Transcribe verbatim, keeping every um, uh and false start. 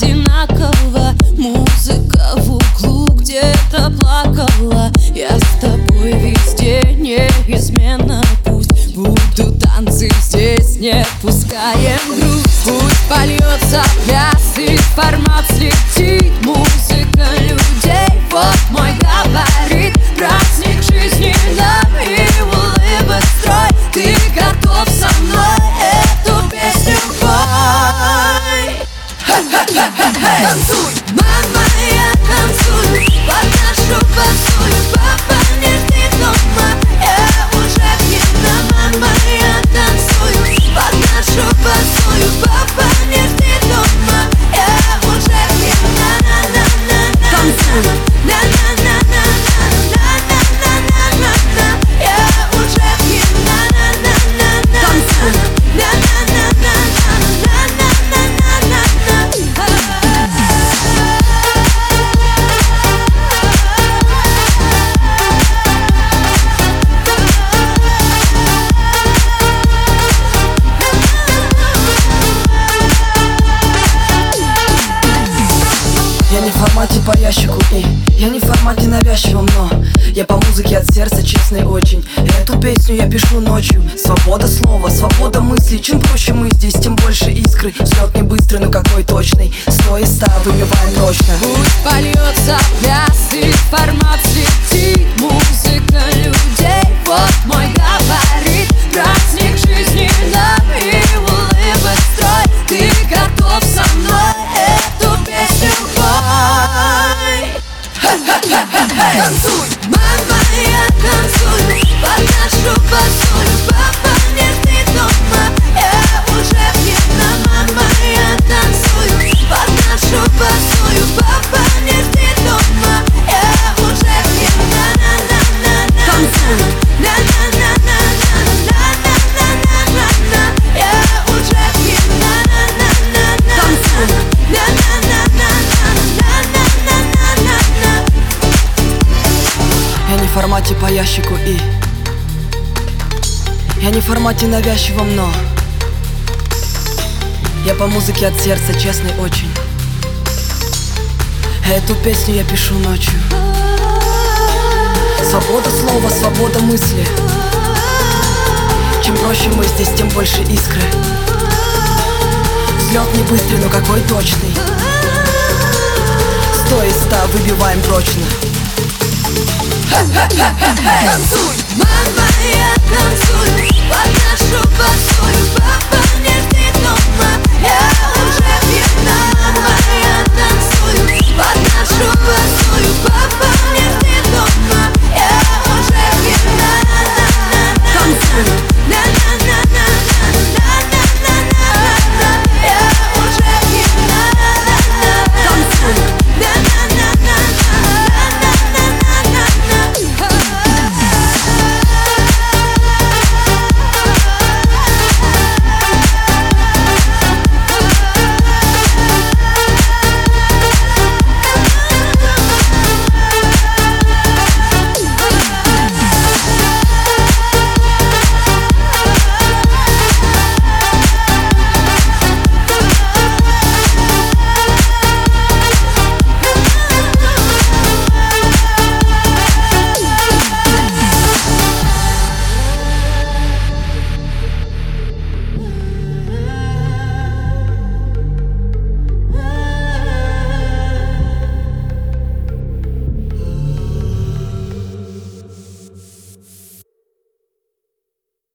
одинаково. Музыка в углу где-то плакала. Я с тобой везде неизменно. Пусть будут танцы здесь, не пускаем грусть. Пусть польется пляс и формат слетит. Музыка людей, вот мой габарит. Праздник жизни нам и улыбок строй. Ты готов со мной эту песню пой? Танцуй, мама, я танцую под нашу басую. Папа, не жди дома, я уже пьяна. Мама, я танцую под нашу басую. Папа, не жди дома, я уже пьяна. На-на-на-на-на, танцуй, на-на-на-на-на, на-на-на-на-на, я уже пьяна. На-на-на-на-на, танцуй, на-на-на-на-на, на-на-на-на-на. Я не в формате по ящику и я не в формате навязчивом, но я по музыке от сердца, честный очень. Эту песню я пишу ночью. Свобода слова, свобода мыслей. Чем проще мы здесь, тем больше искры. Взлет не быстрый, но какой точный. Сто из ста выбиваем точно. Пусть польется пляс и формат слетит. Музыка людей, вот мой габарит. Праздник жизни нам и улыбок строй. Ты готов со мной эту песню пой? Танцуй, мама, я танцую под нашу басую. Папа, не жди дома, я уже пьяна. Мама, я танцую под нашу басую. Папа, не жди дома, я уже пьяна. На-на-на-на-на, танцуй, на-на-на-на-на, на-на-на-на-на, я уже пьяна. На-на-на-на-на, танцуй, на-на-на-на-на, на-на-на-на-на. Я не в формате по ящику и я не в формате навязчивом, но я по музыке от сердца, честный очень. Эту песню я пишу ночью. Свобода слова, свобода мысли. Чем проще мы здесь, тем больше искры. Взлет не быстрый, но какой точный. Сто из ста выбиваем прочно. Танцуй, мама, я танцую под нашу басую. Папа,